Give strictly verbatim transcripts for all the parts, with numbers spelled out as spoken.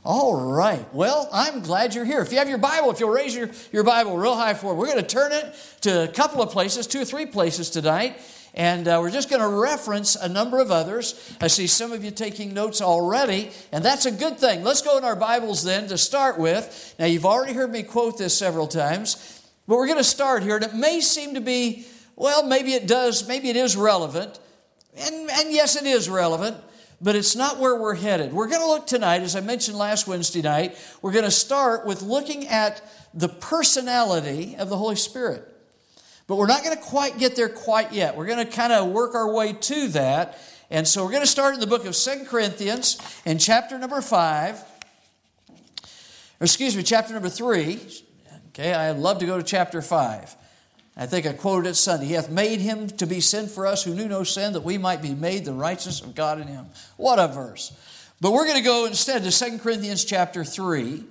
All right. Well, I'm glad you're here. If you have your Bible, if you'll raise your, your Bible real high forward, we're going to turn it to a couple of places, two or three places tonight. And uh, we're just going to reference a number of others. I see some of you taking notes already, and that's a good thing. Let's go in our Bibles then to start with. Now, you've already heard me quote this several times, but we're going to start here. And it may seem to be, well, maybe it does, maybe it is relevant. And, and yes, it is relevant, but it's not where we're headed. We're going to look tonight, as I mentioned last Wednesday night, we're going to start with looking at the personality of the Holy Spirit. But we're not going to quite get there quite yet. We're going to kind of work our way to that. And so we're going to start in the book of Second Corinthians in chapter number five. Or excuse me, chapter number three. Okay, I'd love to go to chapter five. I think I quoted it Sunday. He hath made him to be sin for us who knew no sin, that we might be made the righteousness of God in him. What a verse. But we're going to go instead to Second Corinthians chapter three.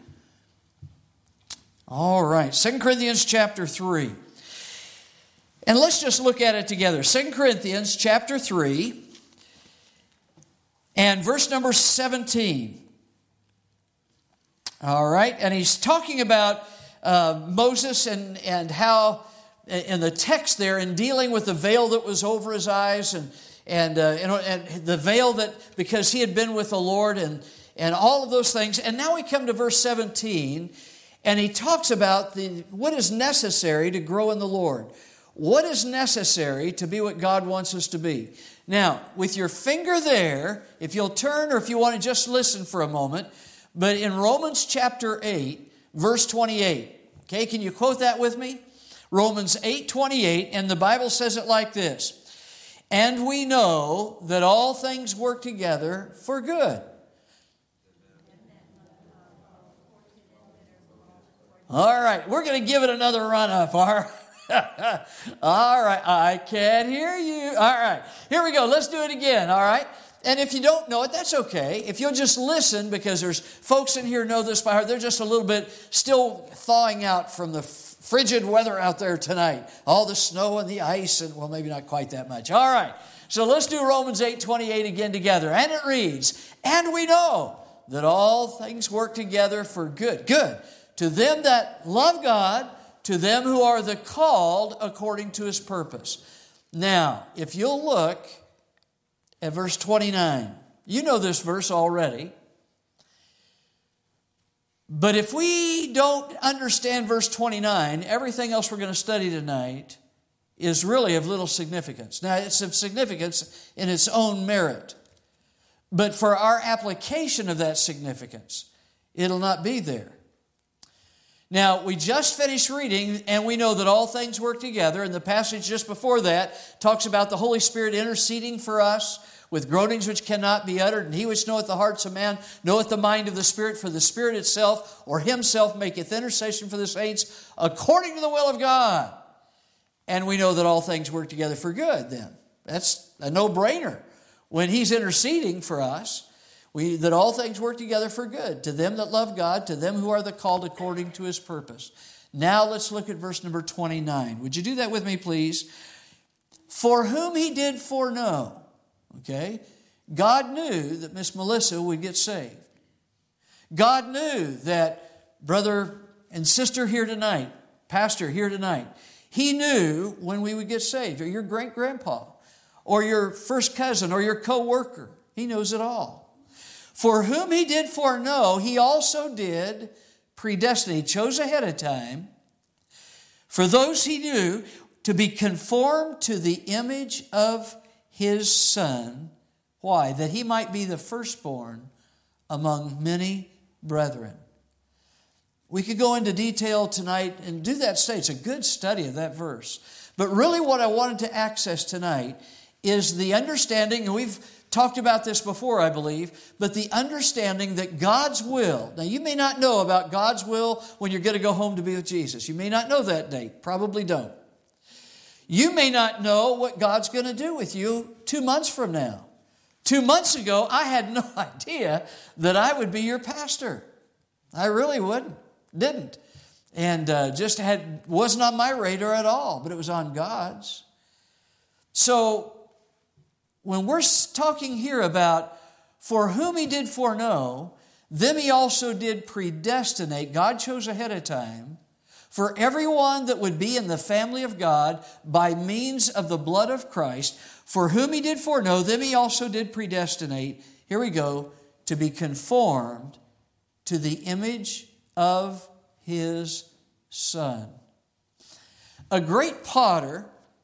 All right, Second Corinthians chapter three. And let's just look at it together. Second Corinthians chapter three and verse number seventeen. All right, and he's talking about uh, Moses and, and how in the text there, in dealing with the veil that was over his eyes and and, uh, and and the veil that, because he had been with the Lord and, and all of those things. And now we come to verse seventeen, and he talks about the what is necessary to grow in the Lord. What is necessary to be what God wants us to be? Now, with your finger there, if you'll turn or if you want to just listen for a moment, but in Romans chapter eight, verse twenty-eight. Okay, can you quote that with me? Romans eight twenty-eight, and the Bible says it like this. And we know that all things work together for good. All right, we're going to give it another run up, all right? All right, I can't hear you. All right, here we go. Let's do it again, all right? And if you don't know it, that's okay. If you'll just listen, because there's folks in here who know this by heart. They're just a little bit still thawing out from the frigid weather out there tonight. All the snow and the ice, and well, maybe not quite that much. All right, so let's do Romans eight twenty-eight again together. And it reads, and we know that all things work together for good. Good. To them that love God, to them who are the called according to his purpose. Now, if you'll look at verse twenty-nine, you know this verse already. But if we don't understand verse twenty-nine, everything else we're going to study tonight is really of little significance. Now, it's of significance in its own merit. But for our application of that significance, it'll not be there. Now, we just finished reading, and we know that all things work together. And the passage just before that talks about the Holy Spirit interceding for us with groanings which cannot be uttered. And he which knoweth the hearts of man knoweth the mind of the Spirit, for the Spirit itself or himself maketh intercession for the saints according to the will of God. And we know that all things work together for good then. That's a no-brainer. When he's interceding for us, We, that all things work together for good, to them that love God, to them who are the called according to his purpose. Now let's look at verse number twenty-nine. Would you do that with me, please? For whom he did foreknow. Okay? God knew that Miss Melissa would get saved. God knew that brother and sister here tonight, pastor here tonight, he knew when we would get saved, or your great-grandpa, or your first cousin, or your co-worker. He knows it all. For whom he did foreknow, he also did predestine. He chose ahead of time for those he knew to be conformed to the image of his Son. Why? That he might be the firstborn among many brethren. We could go into detail tonight and do that study. It's a good study of that verse. But really what I wanted to access tonight is the understanding, and we've talked about this before, I believe, but the understanding that God's will, now you may not know about God's will when you're going to go home to be with Jesus. You may not know that date. Probably don't. You may not know what God's going to do with you two months from now. Two months ago, I had no idea that I would be your pastor. I really wouldn't, didn't. And uh, just had wasn't on my radar at all, but it was on God's. So, when we're talking here about for whom he did foreknow, them He also did predestinate. God chose ahead of time for everyone that would be in the family of God by means of the blood of Christ, for whom He did foreknow, them He also did predestinate. Here we go, to be conformed to the image of His Son. A great potter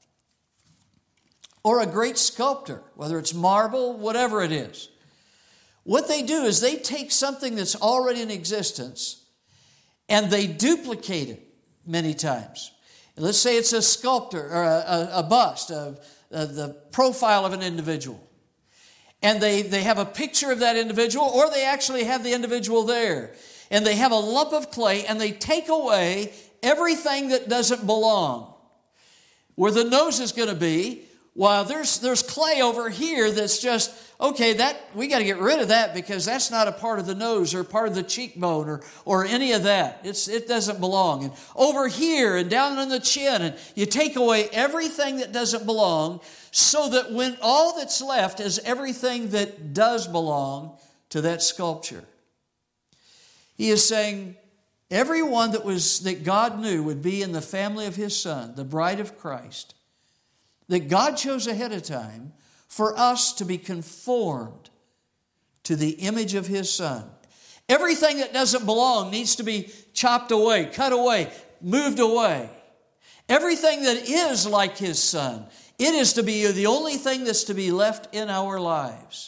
or a great sculptor, whether it's marble, whatever it is, what they do is they take something that's already in existence and they duplicate it many times. Let's say it's a sculptor or a, a, a bust of uh, the profile of an individual. And they, they have a picture of that individual, or they actually have the individual there. And they have a lump of clay and they take away everything that doesn't belong. Where the nose is going to be, while there's there's clay over here that's just, okay, that we got to get rid of that because that's not a part of the nose or part of the cheekbone or or any of that. It's it doesn't belong. And over here and down on the chin, and you take away everything that doesn't belong, so that when all that's left is everything that does belong to that sculpture. He is saying everyone that was that God knew would be in the family of His Son, the bride of Christ, that God chose ahead of time for us to be conformed to the image of His Son. Everything that doesn't belong needs to be chopped away, cut away, moved away. Everything that is like His Son, it is to be the only thing that's to be left in our lives.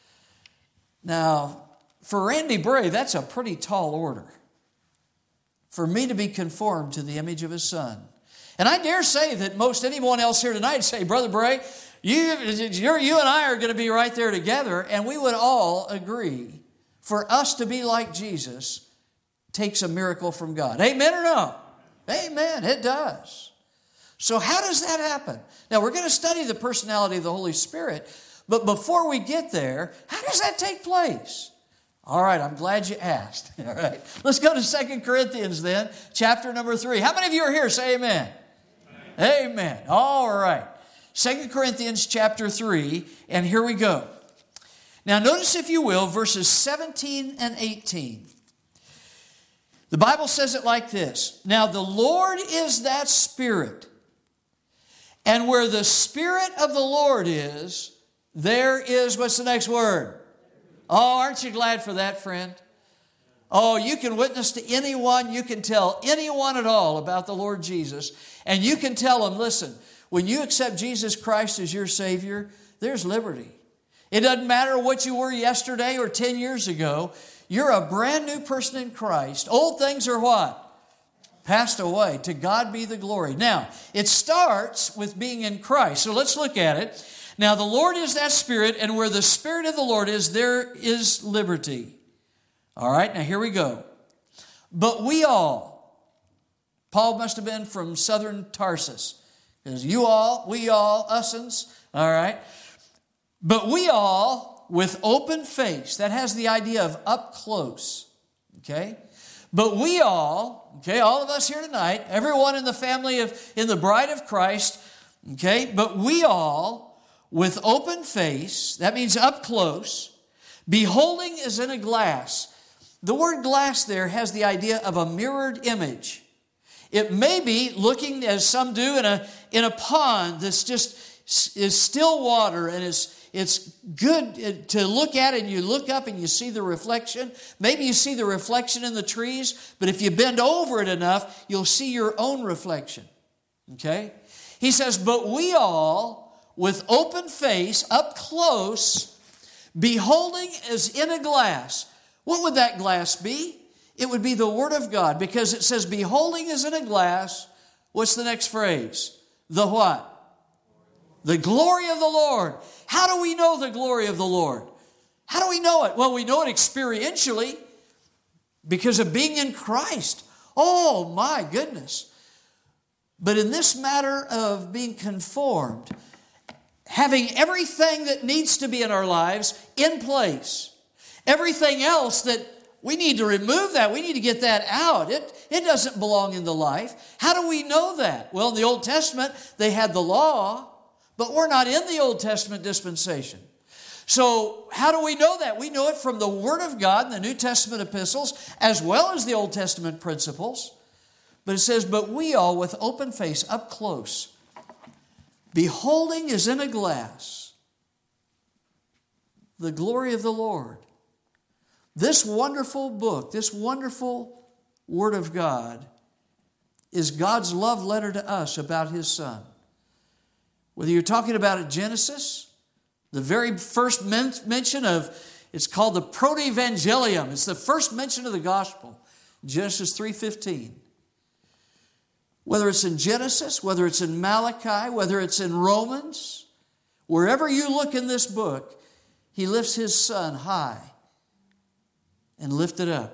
Now, for Randy Bray, that's a pretty tall order. For me to be conformed to the image of His Son. And I dare say that most anyone else here tonight say, Brother Bray, you, you're, you and I are going to be right there together, and we would all agree for us to be like Jesus takes a miracle from God. Amen or no? Amen, it does. So how does that happen? Now, we're going to study the personality of the Holy Spirit, but before we get there, how does that take place? All right, I'm glad you asked. All right, let's go to Second Corinthians then, chapter number three. How many of you are here? Say amen. Amen. Amen. All right. Second Corinthians chapter three, and here we go. Now notice, if you will, verses seventeen and eighteen. The Bible says it like this. Now the Lord is that Spirit, and where the Spirit of the Lord is, there is, what's the next word? Oh, aren't you glad for that, friend? Oh, you can witness to anyone, you can tell anyone at all about the Lord Jesus, and you can tell them, listen, when you accept Jesus Christ as your Savior, there's liberty. It doesn't matter what you were yesterday or ten years ago, you're a brand new person in Christ. Old things are what? Passed away. To God be the glory. Now, it starts with being in Christ. So let's look at it. Now, the Lord is that Spirit, and where the Spirit of the Lord is, there is liberty. All right, now here we go. But we all, Paul must have been from southern Tarsus, because you all, we all, us'ns, all right. But we all, with open face, that has the idea of up close, okay. But we all, okay, all of us here tonight, everyone in the family of, in the bride of Christ, okay, but we all, with open face, that means up close, beholding as in a glass. The word glass there has the idea of a mirrored image. It may be looking, as some do, in a, in a pond that's just is still water, and is it's good to look at it, and you look up and you see the reflection. Maybe you see the reflection in the trees, but if you bend over it enough, you'll see your own reflection. Okay? He says, but we all, with open face, up close, beholding as in a glass. What would that glass be? It would be the Word of God, because it says, beholding as in a glass. What's the next phrase? The what? The glory of the Lord. How do we know the glory of the Lord? How do we know it? Well, we know it experientially because of being in Christ. Oh, my goodness. But in this matter of being conformed, having everything that needs to be in our lives in place, everything else that we need to remove that, we need to get that out. It, it doesn't belong in the life. How do we know that? Well, in the Old Testament, they had the law, but we're not in the Old Testament dispensation. So how do we know that? We know it from the Word of God in the New Testament epistles, as well as the Old Testament principles. But it says, but we all with open face, up close, beholding as in a glass the glory of the Lord. This wonderful book, this wonderful Word of God is God's love letter to us about His Son. Whether you're talking about it, Genesis, the very first men- mention of, it's called the Proto-Evangelium. It's the first mention of the gospel, Genesis three fifteen. Whether it's in Genesis, whether it's in Malachi, whether it's in Romans, wherever you look in this book, He lifts His Son high and lifted up.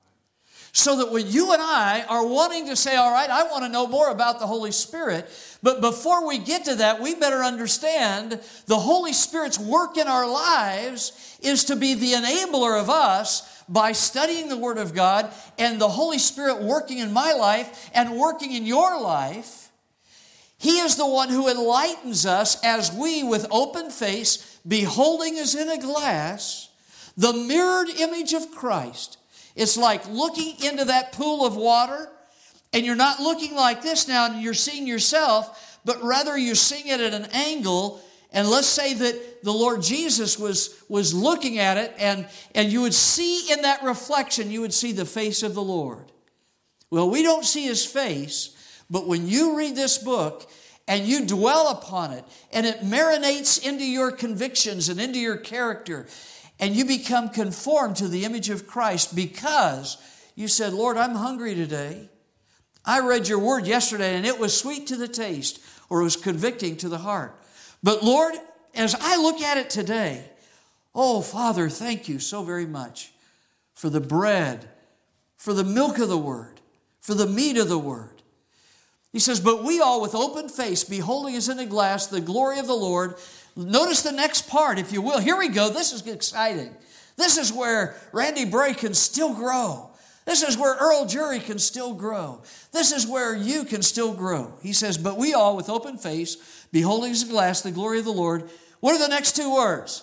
So that when you and I are wanting to say, all right, I want to know more about the Holy Spirit, but before we get to that, we better understand the Holy Spirit's work in our lives is to be the enabler of us by studying the Word of God and the Holy Spirit working in my life and working in your life. He is the one who enlightens us as we, with open face, beholding as in a glass, the mirrored image of Christ. It's like looking into that pool of water, and you're not looking like this now and you're seeing yourself, but rather you're seeing it at an angle. And let's say that the Lord Jesus was, was looking at it, and, and you would see in that reflection, you would see the face of the Lord. Well, we don't see His face, but when you read this book and you dwell upon it, and it marinates into your convictions and into your character, and you become conformed to the image of Christ because you said, Lord, I'm hungry today. I read your word yesterday and it was sweet to the taste, or it was convicting to the heart. But Lord, as I look at it today, oh, Father, thank you so very much for the bread, for the milk of the word, for the meat of the word. He says, but we all with open face, beholding as in a glass the glory of the Lord. Notice the next part, if you will. Here we go. This is exciting. This is where Randy Bray can still grow. This is where Earl Jury can still grow. This is where you can still grow. He says, but we all with open face, beholding as a glass the glory of the Lord. What are the next two words?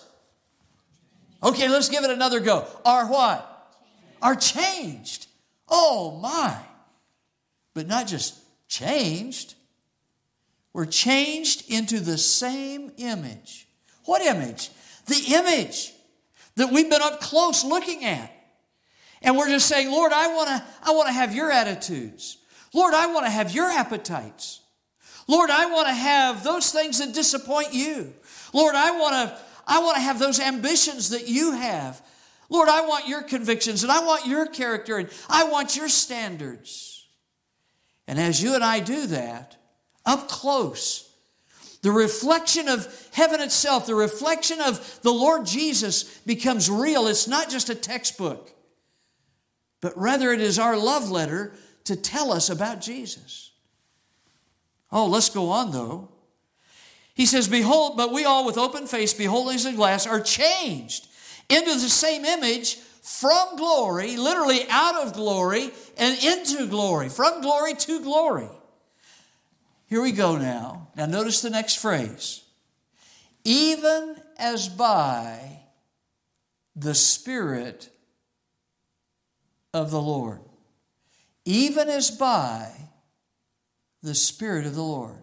Okay, let's give it another go. Are what? Are changed. Oh my. But not just changed. We're changed into the same image. What image? The image that we've been up close looking at. And we're just saying, Lord, I want to I want to have your attitudes. Lord, I want to have your appetites. Lord, I want to have those things that disappoint you. Lord, I want to I want to have those ambitions that you have. Lord, I want your convictions, and I want your character, and I want your standards. And as you and I do that, up close, the reflection of heaven itself, the reflection of the Lord Jesus becomes real. It's not just a textbook, but rather it is our love letter to tell us about Jesus. Oh, let's go on though. He says, behold, but we all with open face, beholding as in glass, are changed into the same image from glory, literally out of glory and into glory, from glory to glory. Here we go now. Now notice the next phrase. Even as by the Spirit of the Lord. Even as by the Spirit of the Lord.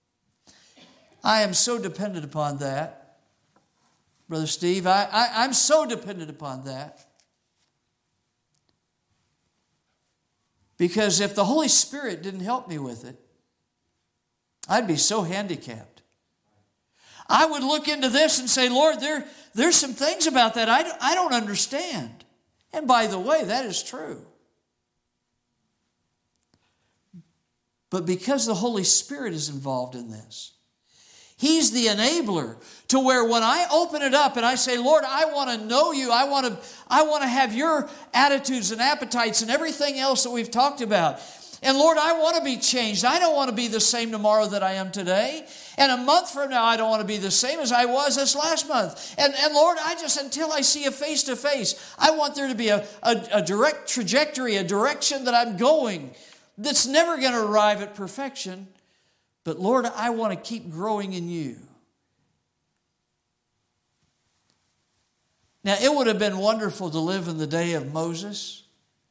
I am so dependent upon that. Brother Steve, I, I, I'm so dependent upon that. Because if the Holy Spirit didn't help me with it, I'd be so handicapped. I would look into this and say, Lord, there, there's some things about that I don't, I don't understand. And by the way, that is true. But because the Holy Spirit is involved in this, He's the enabler to where when I open it up and I say, Lord, I want to know you. I want to, I want to have your attitudes and appetites and everything else that we've talked about. And Lord, I want to be changed. I don't want to be the same tomorrow that I am today. And a month from now, I don't want to be the same as I was this last month. And, and Lord, I just, until I see a face-to-face, I want there to be a, a, a direct trajectory, a direction that I'm going that's never going to arrive at perfection. But Lord, I want to keep growing in you. Now, it would have been wonderful to live in the day of Moses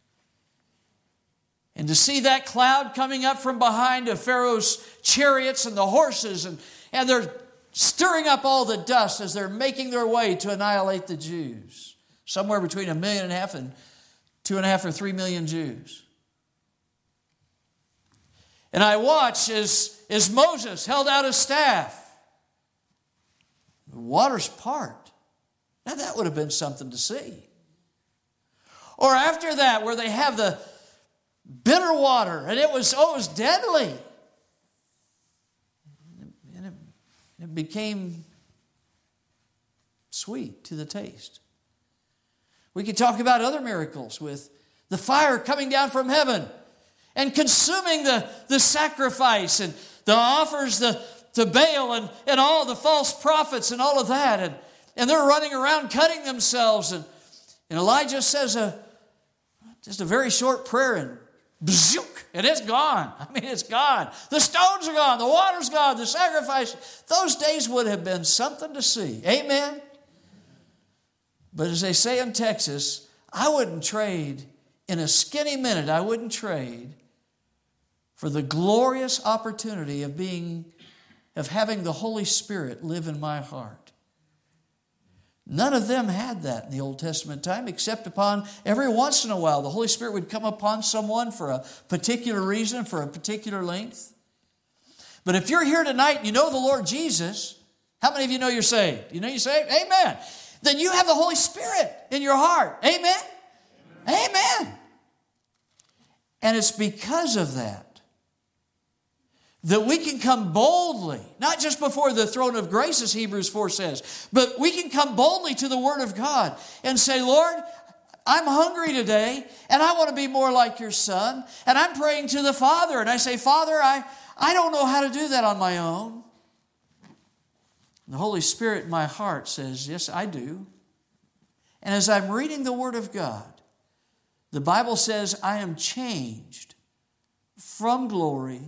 and to see that cloud coming up from behind of Pharaoh's chariots and the horses, and, and they're stirring up all the dust as they're making their way to annihilate the Jews. Somewhere between a million and a half and two and a half or three million Jews. And I watched as, as Moses held out his staff. The waters part. Now that would have been something to see. Or after that, where they have the bitter water, and it was, oh, it was deadly. And it, it became sweet to the taste. We could talk about other miracles with the fire coming down from heaven and consuming the, the sacrifice and the offers the, to Baal and, and all the false prophets and all of that. And, and they're running around cutting themselves. And, and Elijah says a, just a very short prayer, and bzook, and it's gone. I mean, it's gone. The stones are gone. The water's gone. The sacrifice. Those days would have been something to see. Amen? But as they say in Texas, I wouldn't trade, in a skinny minute, I wouldn't trade for the glorious opportunity of being, of having the Holy Spirit live in my heart. None of them had that in the Old Testament time, except upon every once in a while the Holy Spirit would come upon someone for a particular reason, for a particular length. But if you're here tonight and you know the Lord Jesus, how many of you know you're saved? You know you're saved? Amen. Then you have the Holy Spirit in your heart. Amen? Amen. Amen. And it's because of that that we can come boldly, not just before the throne of grace, as Hebrews four says, but we can come boldly to the Word of God and say, Lord, I'm hungry today, and I want to be more like your Son, and I'm praying to the Father, and I say, Father, I, I don't know how to do that on my own. The Holy Spirit in my heart says, yes, I do. And as I'm reading the Word of God, the Bible says I am changed from glory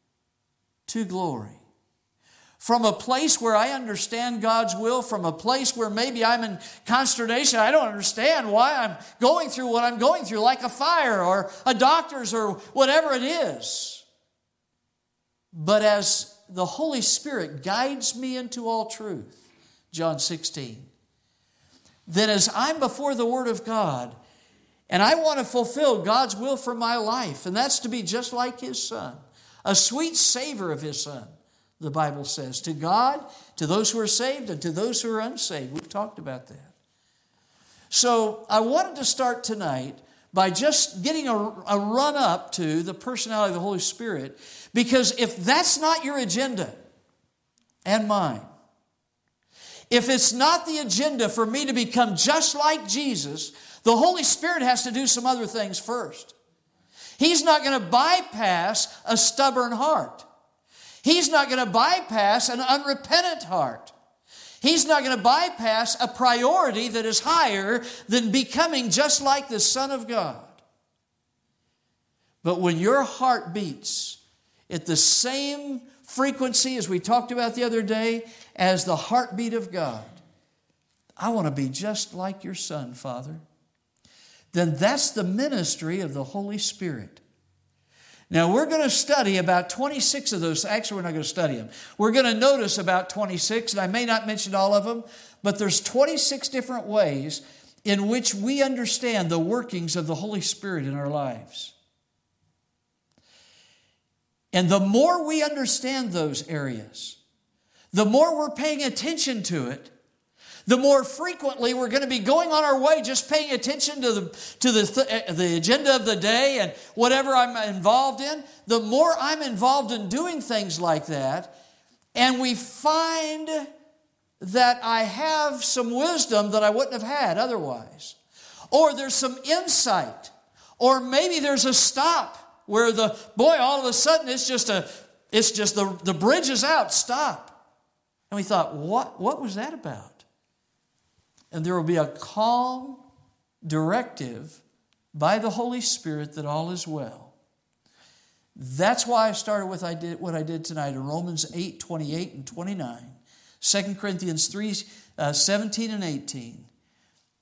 to glory. From a place where I understand God's will, from a place where maybe I'm in consternation, I don't understand why I'm going through what I'm going through, like a fire or a doctor's or whatever it is. But as the Holy Spirit guides me into all truth, John sixteen, then as I'm before the Word of God, and I want to fulfill God's will for my life, and that's to be just like His Son, a sweet savor of His Son, the Bible says, to God, to those who are saved, and to those who are unsaved. We've talked about that. So I wanted to start tonight by just getting a, a run up to the personality of the Holy Spirit, because if that's not your agenda and mine, if it's not the agenda for me to become just like Jesus, the Holy Spirit has to do some other things first. He's not going to bypass a stubborn heart. He's not going to bypass an unrepentant heart. He's not going to bypass a priority that is higher than becoming just like the Son of God. But when your heart beats at the same frequency as we talked about the other day as the heartbeat of God, I want to be just like your Son, Father. Then that's the ministry of the Holy Spirit. Now, we're going to study about twenty-six of those. Actually, we're not going to study them. We're going to notice about twenty-six, and I may not mention all of them, but there's twenty-six different ways in which we understand the workings of the Holy Spirit in our lives. And the more we understand those areas, the more we're paying attention to it, the more frequently we're going to be going on our way just paying attention to the to the, th- the agenda of the day and whatever I'm involved in, the more I'm involved in doing things like that, and we find that I have some wisdom that I wouldn't have had otherwise. Or there's some insight. Or maybe there's a stop where the, boy, all of a sudden it's just a, it's just the, the bridge is out, stop. And we thought, what, what was that about? And there will be a calm directive by the Holy Spirit that all is well. That's why I started with I did, what I did tonight in Romans eight, twenty-eight and twenty-nine, Second Corinthians three, uh, seventeen and eighteen.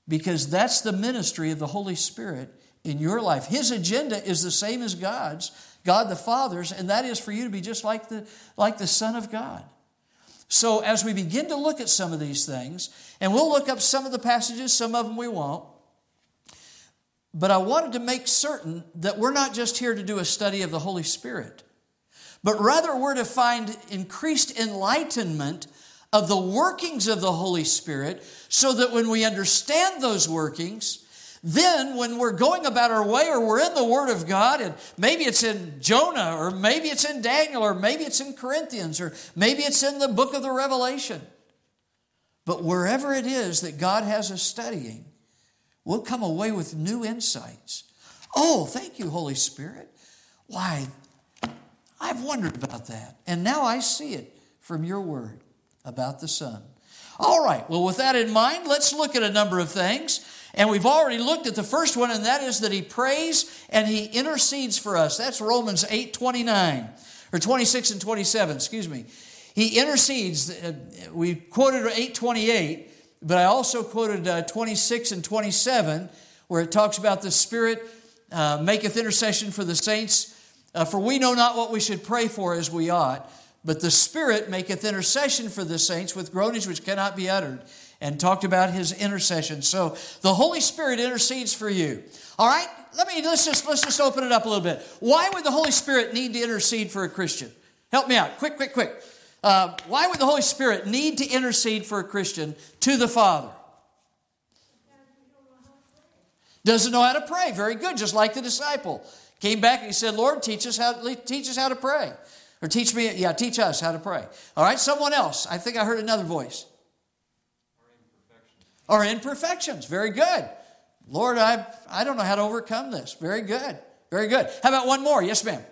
because that's the ministry of the Holy Spirit in your life. His agenda is the same as God's, God the Father's, and that is for you to be just like the, like the Son of God. So as we begin to look at some of these things, and we'll look up some of the passages, some of them we won't, but I wanted to make certain that we're not just here to do a study of the Holy Spirit, but rather we're to find increased enlightenment of the workings of the Holy Spirit, so that when we understand those workings, then when we're going about our way, or we're in the Word of God, and maybe it's in Jonah, or maybe it's in Daniel, or maybe it's in Corinthians, or maybe it's in the book of the Revelation. But wherever it is that God has us studying, we'll come away with new insights. Oh, thank you, Holy Spirit. Why, I've wondered about that, and now I see it from your Word about the Son. All right, well, with that in mind, let's look at a number of things. And we've already looked at the first one, and that is that He prays and He intercedes for us. That's Romans eight twenty-nine, or twenty-six and twenty-seven, excuse me. He intercedes. We quoted eight twenty-eight, but I also quoted uh, twenty-six and twenty-seven, where it talks about the Spirit uh, maketh intercession for the saints. Uh, for we know not what we should pray for as we ought, but the Spirit maketh intercession for the saints with groanings which cannot be uttered. And talked about His intercession. So the Holy Spirit intercedes for you. All right, let me let's just let's just open it up a little bit. Why would the Holy Spirit need to intercede for a Christian? Help me out, quick, quick, quick. Uh, why would the Holy Spirit need to intercede for a Christian to the Father? Doesn't know how to pray. Very good, just like the disciple came back and he said, "Lord, teach us how teach us how to pray, or teach me, yeah, teach us how to pray." All right, someone else. I think I heard another voice. Or imperfections. Very good. Lord, I I don't know how to overcome this. Very good. Very good. How about one more? Yes, ma'am.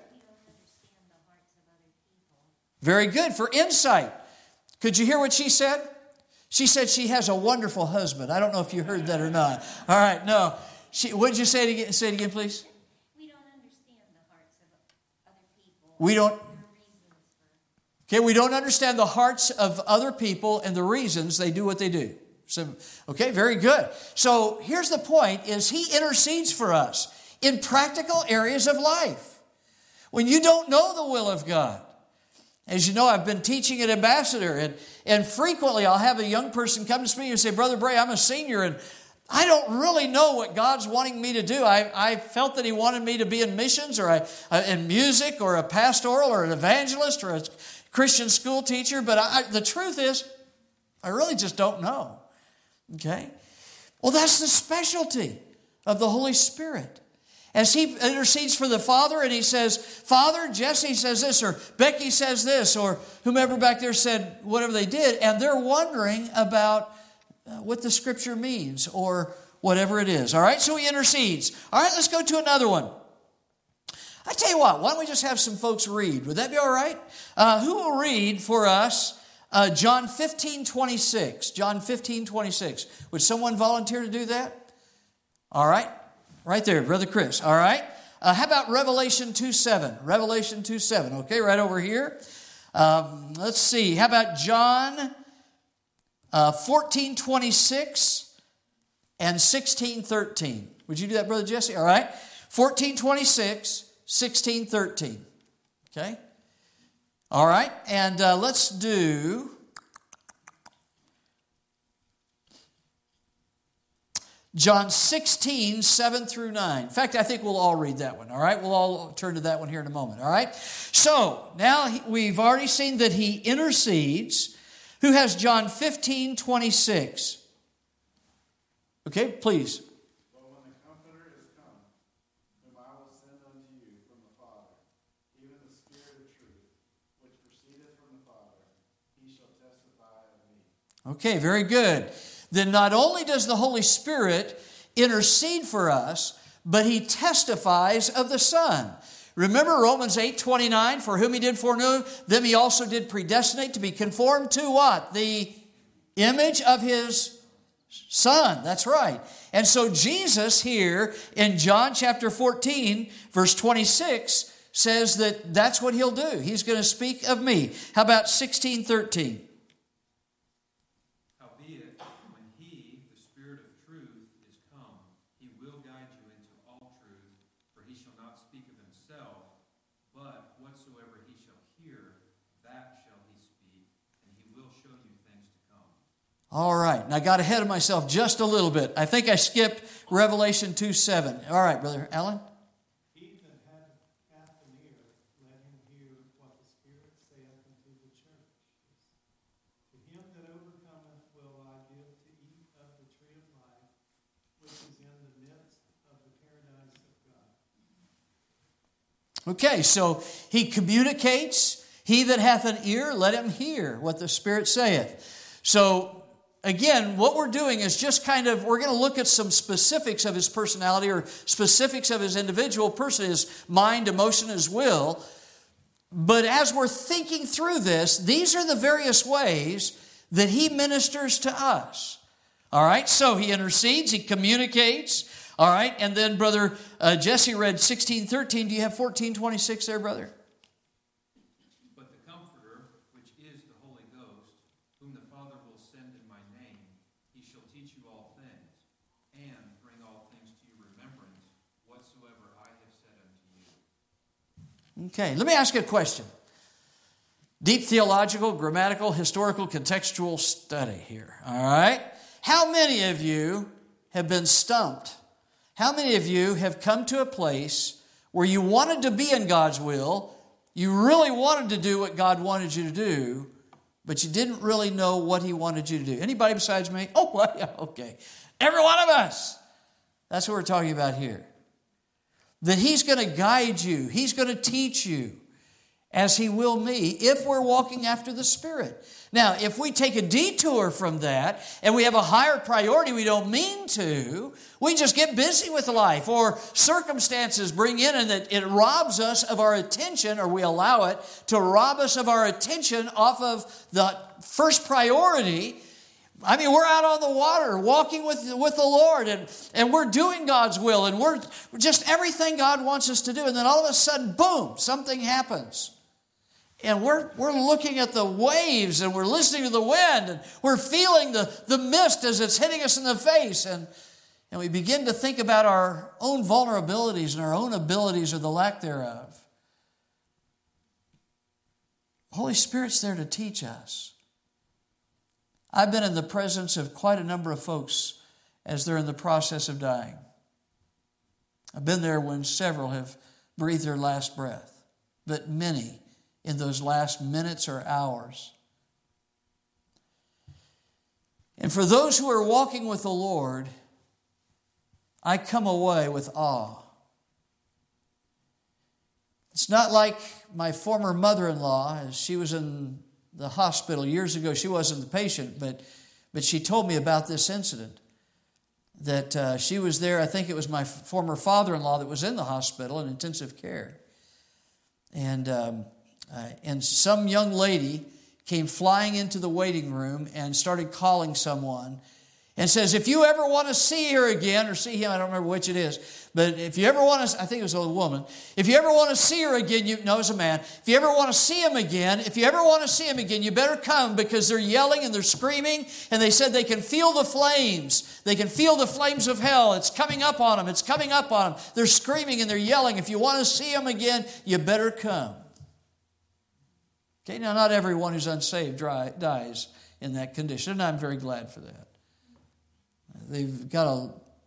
Very good. For insight. Could you hear what she said? She said she has a wonderful husband. I don't know if you heard that or not. All right, no. She, what did you say it again? Say it again, please. We don't understand the hearts of other people. We don't. Okay, we don't understand the hearts of other people and the reasons they do what they do. So, okay, very good. So here's the point, is He intercedes for us in practical areas of life. When you don't know the will of God. As you know, I've been teaching at Ambassador, and, and frequently I'll have a young person come to me and say, "Brother Bray, I'm a senior, and I don't really know what God's wanting me to do. I, I felt that He wanted me to be in missions, or I, uh, in music, or a pastoral, or an evangelist, or a Christian school teacher, but I, the truth is, I really just don't know." Okay? Well, that's the specialty of the Holy Spirit. As He intercedes for the Father and He says, "Father, Jesse says this," or Becky says this, or whomever back there said whatever they did, and they're wondering about what the Scripture means or whatever it is. All right? So He intercedes. All right, let's go to another one. I tell you what, why don't we just have some folks read? Would that be all right? Uh, who will read for us Uh, John fifteen twenty-six. John fifteen twenty-six. Would someone volunteer to do that? All right. Right there, Brother Chris. All right. Uh, how about Revelation two seven? Revelation two seven. Okay, right over here. Um, let's see. How about John uh, fourteen twenty-six and sixteen thirteen? Would you do that, Brother Jesse? All right. fourteen twenty-six, sixteen thirteen. Okay. All right, and uh, let's do John sixteen, seven through nine. In fact, I think we'll all read that one, all right? We'll all turn to that one here in a moment, all right? So, now we've already seen that He intercedes. Who has John fifteen, twenty-six? Okay, please. Okay, very good. Then not only does the Holy Spirit intercede for us, but He testifies of the Son. Remember Romans eight twenty-nine, "For whom He did foreknow, them He also did predestinate to be conformed to" what? The image of His Son. That's right. And so Jesus here in John chapter fourteen, verse twenty-six, says that that's what He'll do. He's going to speak of me. How about sixteen thirteen? Howbeit, when He, the Spirit of truth, shall not speak of himself, but whatsoever he shall hear, that shall he speak, and he will show you things to come. All right. And I got ahead of myself just a little bit. I think I skipped Revelation two seven. All right, Brother Alan. He that hath hath an ear, let him hear what the Spirit saith unto the churches. To him that overcometh will I give to eat of the tree of life, which is in the midst of the paradise of God. Okay, so he communicates. He that hath an ear, let him hear what the Spirit saith. So, again, what we're doing is just kind of, we're going to look at some specifics of his personality or specifics of his individual person, his mind, emotion, his will. But as we're thinking through this, these are the various ways that he ministers to us. All right, so he intercedes, he communicates. All right, and then Brother uh, Jesse read sixteen thirteen. Do you have fourteen twenty-six there, brother? But the Comforter, which is the Holy Ghost, whom the Father will send in my name, he shall teach you all things, and bring all things to your remembrance, whatsoever I have said unto you. Okay, let me ask you a question. Deep theological, grammatical, historical, contextual study here. All right? How many of you have been stumped? How many of you have come to a place where you wanted to be in God's will, you really wanted to do what God wanted you to do, but you didn't really know what He wanted you to do? Anybody besides me? Oh, well, yeah, okay. Every one of us. That's what we're talking about here. That He's going to guide you. He's going to teach you as He will me if we're walking after the Spirit. Now, if we take a detour from that and we have a higher priority we don't mean to, we just get busy with life, or circumstances bring in and it, it robs us of our attention, or we allow it to rob us of our attention off of the first priority. I mean, we're out on the water walking with, with the Lord, and, and we're doing God's will, and we're just everything God wants us to do. And then all of a sudden, boom, something happens. And we're, we're looking at the waves, and we're listening to the wind, and we're feeling the, the mist as it's hitting us in the face. And, and we begin to think about our own vulnerabilities and our own abilities or the lack thereof. Holy Spirit's there to teach us. I've been in the presence of quite a number of folks as they're in the process of dying. I've been there when several have breathed their last breath, but many in those last minutes or hours. And for those who are walking with the Lord, I come away with awe. It's not like my former mother-in-law, as she was in the hospital years ago. She wasn't the patient, but, but she told me about this incident. That uh, she was there, I think it was my former father-in-law that was in the hospital in intensive care. And um, uh, and some young lady came flying into the waiting room and started calling someone and says, if you ever want to see her again, or see him, I don't remember which it is, but if you ever want to, I think it was a woman, if you ever want to see her again, you know, it's a man, if you ever want to see him again, if you ever want to see him again, you better come, because they're yelling and they're screaming, and they said they can feel the flames. They can feel the flames of hell. It's coming up on them. It's coming up on them. They're screaming and they're yelling. If you want to see him again, you better come. Okay, now not everyone who's unsaved dry, dies in that condition, and I'm very glad for that. They've got a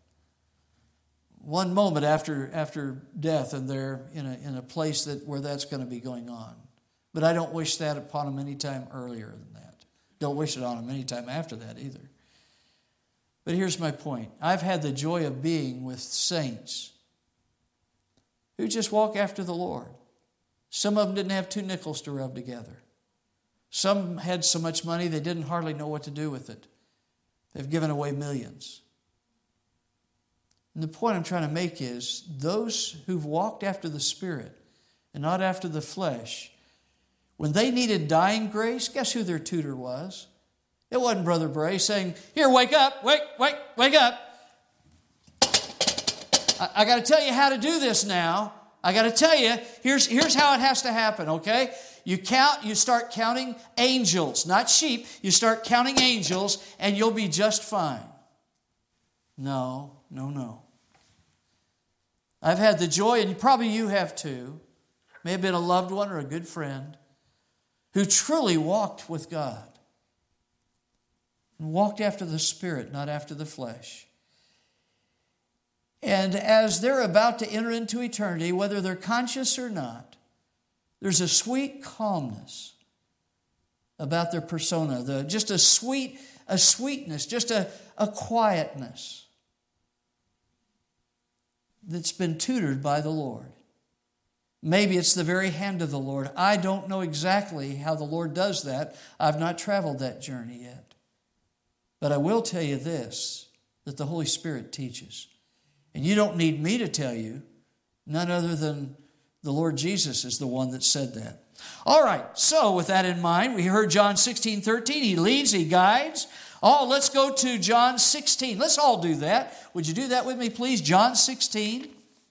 one moment after after death, and they're in a in a place that where that's going to be going on. But I don't wish that upon them any time earlier than that. Don't wish it on them any time after that either. But here's my point. I've had the joy of being with saints who just walk after the Lord. Some of them didn't have two nickels to rub together. Some had so much money they didn't hardly know what to do with it. They've given away millions. And the point I'm trying to make is those who've walked after the Spirit and not after the flesh, when they needed dying grace, guess who their tutor was? It wasn't Brother Bray saying, here, wake up, wake, wake, wake up. I, I got to tell you how to do this now. I got to tell you, here's, here's how it has to happen, okay? You count, you start counting angels, not sheep. You start counting angels, and you'll be just fine. No, no, no. I've had the joy, and probably you have too, may have been a loved one or a good friend, who truly walked with God and walked after the Spirit, not after the flesh. And as they're about to enter into eternity, whether they're conscious or not, there's a sweet calmness about their persona, the, just a sweet, a sweetness, just a, a quietness that's been tutored by the Lord. Maybe it's the very hand of the Lord. I don't know exactly how the Lord does that. I've not traveled that journey yet. But I will tell you this, that the Holy Spirit teaches. And you don't need me to tell you. None other than the Lord Jesus is the one that said that. All right, so with that in mind, we heard John sixteen thirteen. He leads, he guides. Oh, let's go to John sixteen. Let's all do that. Would you do that with me, please? John sixteen.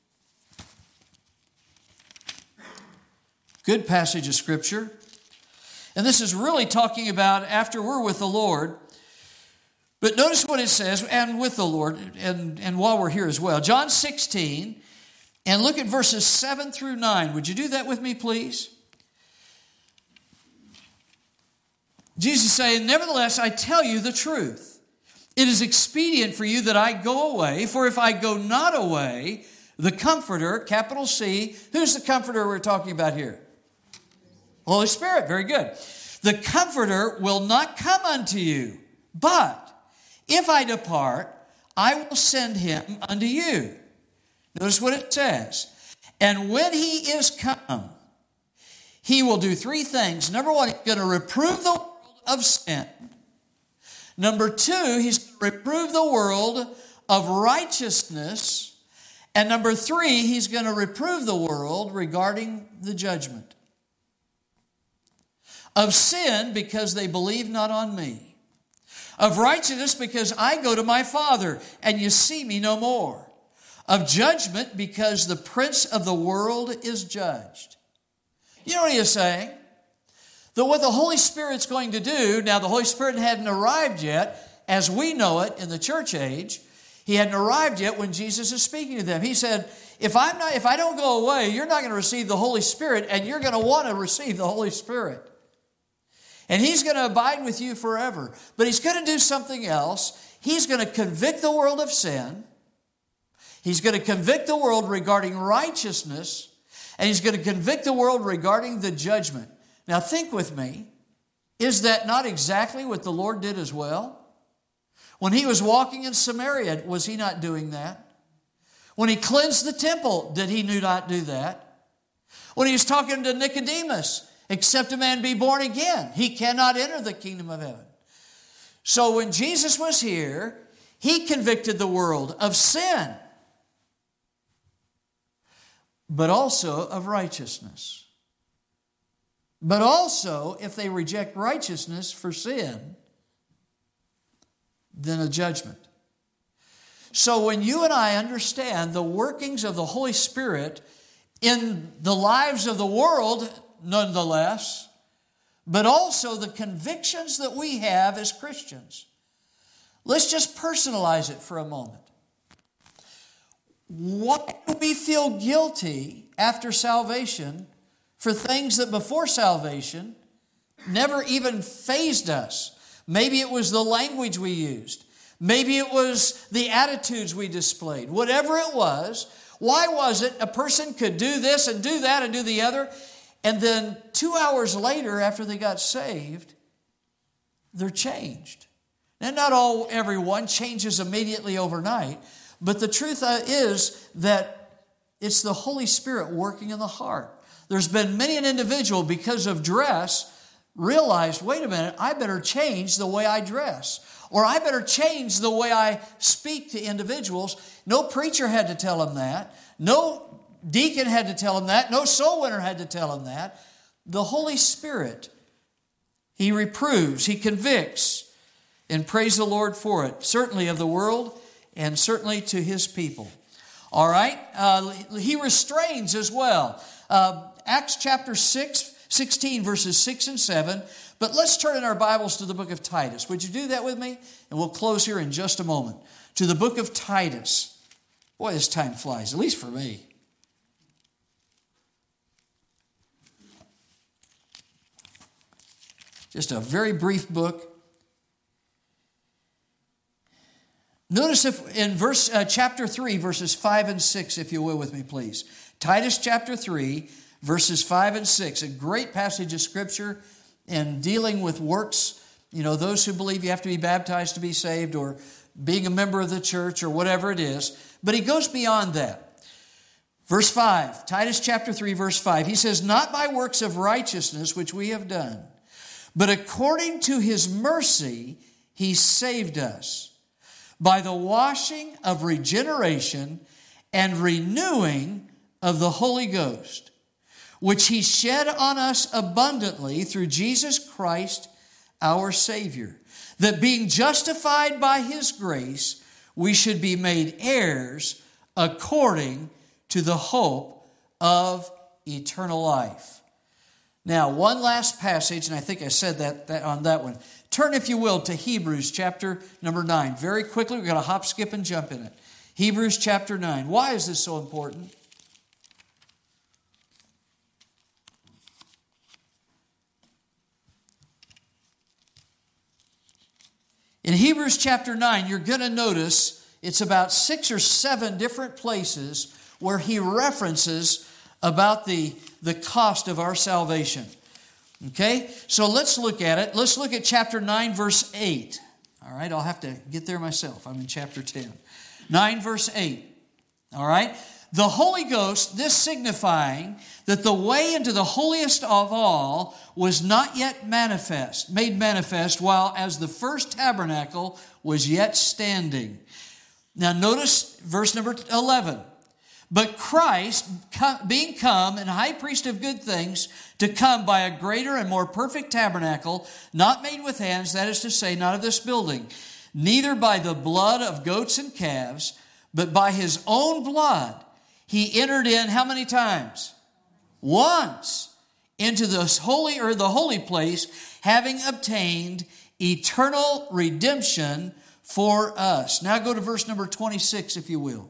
Good passage of Scripture. And this is really talking about after we're with the Lord. But notice what it says, and with the Lord, and, and while we're here as well. John sixteen, and look at verses seven through nine. Would you do that with me, please? Jesus is saying, nevertheless, I tell you the truth. It is expedient for you that I go away, for if I go not away, the Comforter, capital C, who's the Comforter we're talking about here? Holy Spirit, very good. The Comforter will not come unto you, but if I depart, I will send him unto you. Notice what it says. And when he is come, he will do three things. Number one, he's going to reprove the world of sin. Number two, he's going to reprove the world of righteousness. And number three, he's going to reprove the world regarding the judgment. Of sin, because they believe not on me. Of righteousness, because I go to my Father, and you see me no more. Of judgment, because the prince of the world is judged. You know what he is saying? That what the Holy Spirit's going to do, now the Holy Spirit hadn't arrived yet, as we know it in the church age. He hadn't arrived yet when Jesus is speaking to them. He said, if I'm not, if I don't go away, you're not going to receive the Holy Spirit, and you're going to want to receive the Holy Spirit. And he's going to abide with you forever. But he's going to do something else. He's going to convict the world of sin. He's going to convict the world regarding righteousness. And he's going to convict the world regarding the judgment. Now think with me. Is that not exactly what the Lord did as well? When he was walking in Samaria, was he not doing that? When he cleansed the temple, did he not do that? When he was talking to Nicodemus, except a man be born again, he cannot enter the kingdom of heaven. So when Jesus was here, he convicted the world of sin, but also of righteousness. But also, if they reject righteousness for sin, then a judgment. So when you and I understand the workings of the Holy Spirit in the lives of the world, nonetheless, but also the convictions that we have as Christians. Let's just personalize it for a moment. Why do we feel guilty after salvation for things that before salvation never even fazed us? Maybe it was the language we used. Maybe it was the attitudes we displayed. Whatever it was, why was it a person could do this and do that and do the other, and then two hours later, after they got saved, they're changed. Now, not all, everyone changes immediately overnight, but the truth is that it's the Holy Spirit working in the heart. There's been many an individual, because of dress, realized, wait a minute, I better change the way I dress. Or I better change the way I speak to individuals. No preacher had to tell them that. No deacon had to tell him that. No soul winner had to tell him that. The Holy Spirit, he reproves, he convicts, and praise the Lord for it. Certainly of the world and certainly to his people. All right? Uh, he restrains as well. Uh, Acts chapter six, sixteen, verses six and seven. But let's turn in our Bibles to the book of Titus. Would you do that with me? And we'll close here in just a moment. To the book of Titus. Boy, this time flies, at least for me. Just a very brief book. Notice if in verse uh, chapter three, verses five and six, if you will with me, please. Titus chapter three, verses five and six. A great passage of Scripture in dealing with works. You know, those who believe you have to be baptized to be saved, or being a member of the church, or whatever it is. But he goes beyond that. Verse five, Titus chapter three, verse five. He says, not by works of righteousness which we have done, but according to his mercy he saved us, by the washing of regeneration and renewing of the Holy Ghost, which he shed on us abundantly through Jesus Christ our Savior, that being justified by his grace, we should be made heirs according to the hope of eternal life. Now, one last passage, and I think I said that, that on that one. Turn, if you will, to Hebrews chapter number nine. Very quickly, we're going to hop, skip, and jump in it. Hebrews chapter nine. Why is this so important? In Hebrews chapter nine, you're going to notice it's about six or seven different places where he references about the, the cost of our salvation. Okay? So let's look at it. Let's look at chapter nine, verse eight. All right? I'll have to get there myself. I'm in chapter ten. nine, verse eight. All right? The Holy Ghost, this signifying that the way into the holiest of all was not yet manifest, made manifest, while as the first tabernacle was yet standing. Now notice verse number eleven. But Christ, being come and high priest of good things, to come by a greater and more perfect tabernacle, not made with hands, that is to say, not of this building, neither by the blood of goats and calves, but by his own blood, he entered in how many times? Once into this holy or the holy place, having obtained eternal redemption for us. Now go to verse number twenty-six, if you will.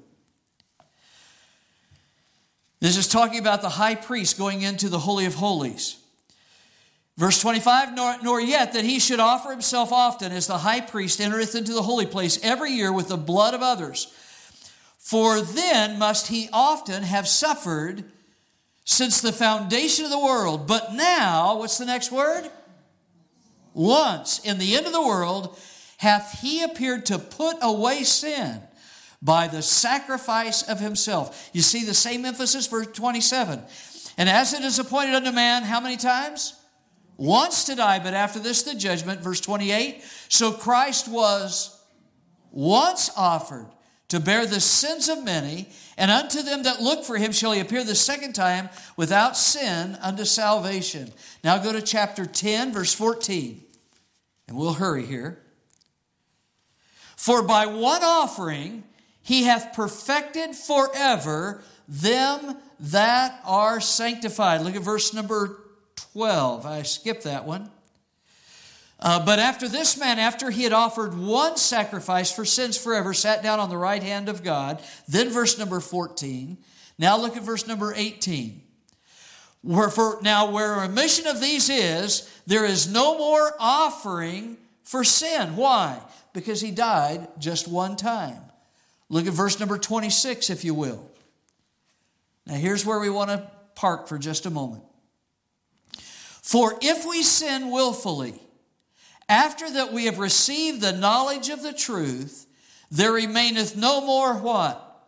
This is talking about the high priest going into the Holy of Holies. Verse twenty-five, nor, nor yet that he should offer himself often, as the high priest entereth into the holy place every year with the blood of others. For then must he often have suffered since the foundation of the world. But now, what's the next word? Once, in the end of the world, hath he appeared to put away sin by the sacrifice of himself. You see the same emphasis, verse twenty-seven. And as it is appointed unto man, how many times? Once to die, but after this the judgment. Verse twenty-eight. So Christ was once offered to bear the sins of many, and unto them that look for him shall he appear the second time without sin unto salvation. Now go to chapter ten, verse fourteen. And we'll hurry here. For by one offering he hath perfected forever them that are sanctified. Look at verse number twelve. I skipped that one. Uh, but after this man, after he had offered one sacrifice for sins forever, sat down on the right hand of God. Then verse number fourteen. Now look at verse number eighteen. Wherefore, now where remission of these is, there is no more offering for sin. Why? Because he died just one time. Look at verse number twenty-six, if you will. Now here's where we want to park for just a moment. For if we sin willfully, after that we have received the knowledge of the truth, there remaineth no more what?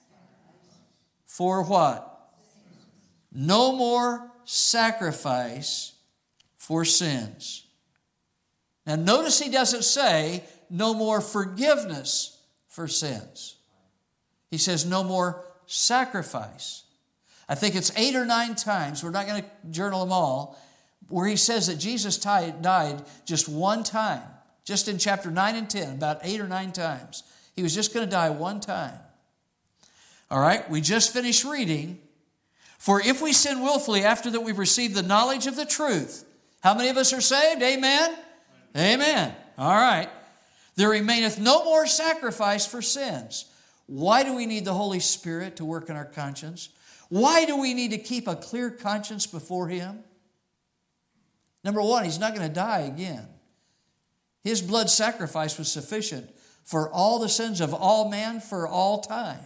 For what? No more sacrifice for sins. Now notice he doesn't say no more forgiveness for sins. He says no more sacrifice. I think it's eight or nine times, we're not going to journal them all, where he says that Jesus died just one time. Just in chapter nine and ten, about eight or nine times. He was just going to die one time. All right, we just finished reading. For if we sin willfully after that we've received the knowledge of the truth, how many of us are saved? Amen? Amen. All right. There remaineth no more sacrifice for sins. Why do we need the Holy Spirit to work in our conscience? Why do we need to keep a clear conscience before Him? Number one, He's not going to die again. His blood sacrifice was sufficient for all the sins of all man for all time.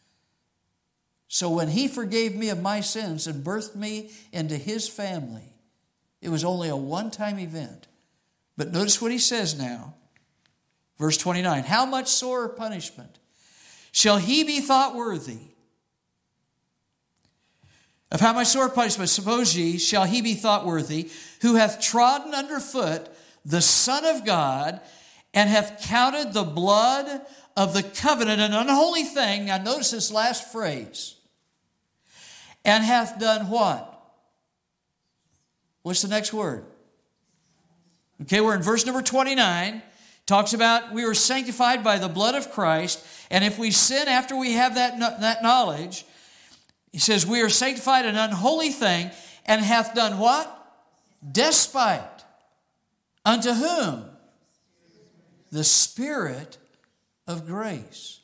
So when He forgave me of my sins and birthed me into His family, it was only a one-time event. But notice what He says now. Verse twenty-nine, how much sorer punishment shall he be thought worthy? Of how much sore punishment, suppose ye, shall he be thought worthy, who hath trodden under foot the Son of God, and hath counted the blood of the covenant an unholy thing. Now notice this last phrase. And hath done what? What's the next word? Okay, we're in verse number twenty-nine. Talks about we were sanctified by the blood of Christ. And if we sin after we have that, that knowledge, he says we are sanctified an unholy thing, and hath done what? Despite. Unto whom? The Spirit of grace.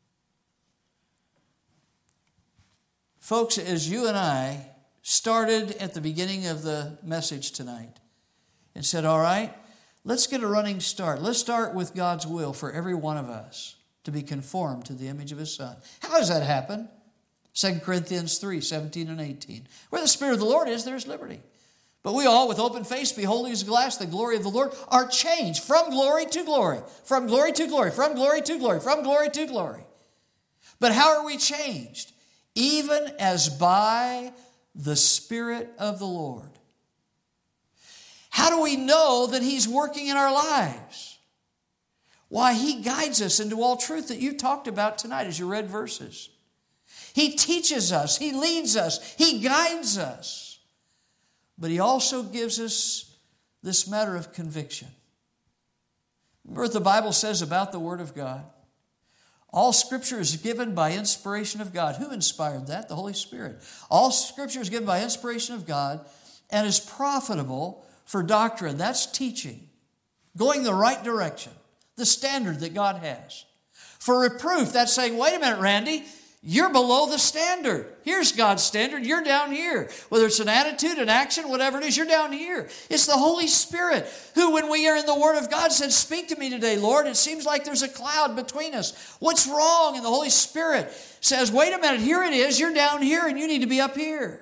Folks, as you and I started at the beginning of the message tonight and said, all right, let's get a running start. Let's start with God's will for every one of us to be conformed to the image of His Son. How does that happen? Second Corinthians three, seventeen and eighteen. Where the Spirit of the Lord is, there is liberty. But we all, with open face, beholding as glass the glory of the Lord, are changed from glory to glory, from glory to glory, from glory to glory, from glory to glory. But how are we changed? Even as by the Spirit of the Lord. How do we know that He's working in our lives? Why, He guides us into all truth that you talked about tonight as you read verses. He teaches us, He leads us, He guides us. But He also gives us this matter of conviction. Remember what the Bible says about the Word of God? All Scripture is given by inspiration of God. Who inspired that? The Holy Spirit. All Scripture is given by inspiration of God and is profitable for doctrine. That's teaching. Going the right direction. The standard that God has. For reproof, that's saying, wait a minute, Randy, you're below the standard. Here's God's standard. You're down here. Whether it's an attitude, an action, whatever it is, you're down here. It's the Holy Spirit who, when we are in the Word of God, said, speak to me today, Lord. It seems like there's a cloud between us. What's wrong? And the Holy Spirit says, wait a minute, here it is. You're down here and you need to be up here.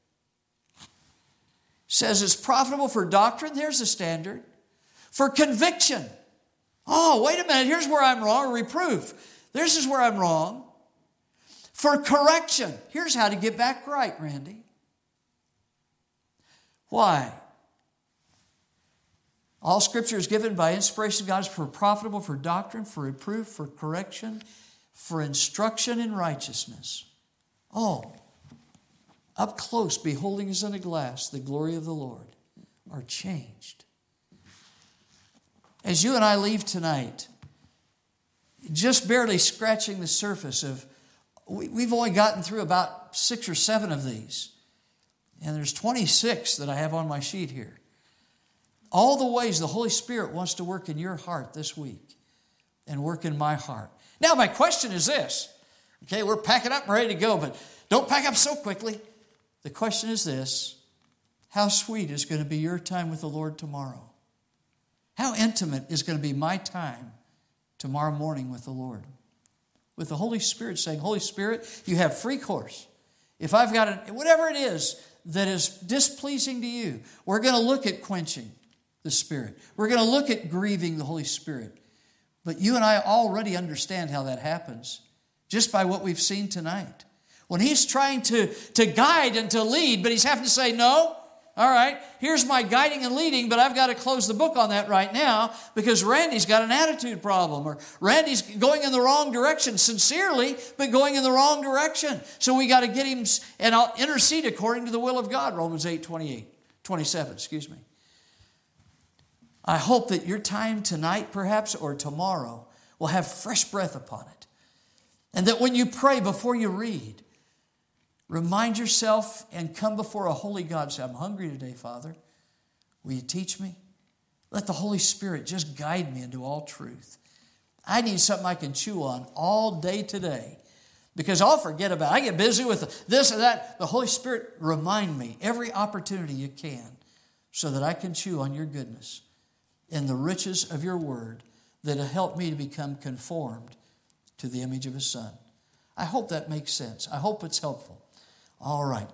Says it's profitable for doctrine. There's the standard. For conviction. Oh, wait a minute. Here's where I'm wrong. Or reproof. This is where I'm wrong. For correction. Here's how to get back right, Randy. Why? All Scripture is given by inspiration of God, is for profitable, for doctrine, for reproof, for correction, for instruction in righteousness. Oh, up close, beholding as in a glass the glory of the Lord, are changed. As you and I leave tonight, just barely scratching the surface of, we've only gotten through about six or seven of these. And there's twenty-six that I have on my sheet here. All the ways the Holy Spirit wants to work in your heart this week and work in my heart. Now, my question is this. Okay, we're packing up and ready to go, but don't pack up so quickly. The question is this. How sweet is going to be your time with the Lord tomorrow? How intimate is going to be my time tomorrow morning with the Lord? With the Holy Spirit saying, Holy Spirit, you have free course. If I've got it, whatever it is that is displeasing to you, we're going to look at quenching the Spirit. We're going to look at grieving the Holy Spirit. But you and I already understand how that happens just by what we've seen tonight. When He's trying to, to guide and to lead, but He's having to say, no, all right, here's my guiding and leading, but I've got to close the book on that right now because Randy's got an attitude problem, or Randy's going in the wrong direction, sincerely, but going in the wrong direction. So we got to get him, and I'll intercede according to the will of God, Romans eight, twenty-eight, twenty-seven, excuse me. I hope that your time tonight, perhaps, or tomorrow, will have fresh breath upon it. And that when you pray before you read, remind yourself and come before a holy God. Say, I'm hungry today, Father. Will you teach me? Let the Holy Spirit just guide me into all truth. I need something I can chew on all day today. Because I'll forget about it. I get busy with this or that. The Holy Spirit, remind me every opportunity you can so that I can chew on your goodness and the riches of your word that will help me to become conformed to the image of His Son. I hope that makes sense. I hope it's helpful. All right.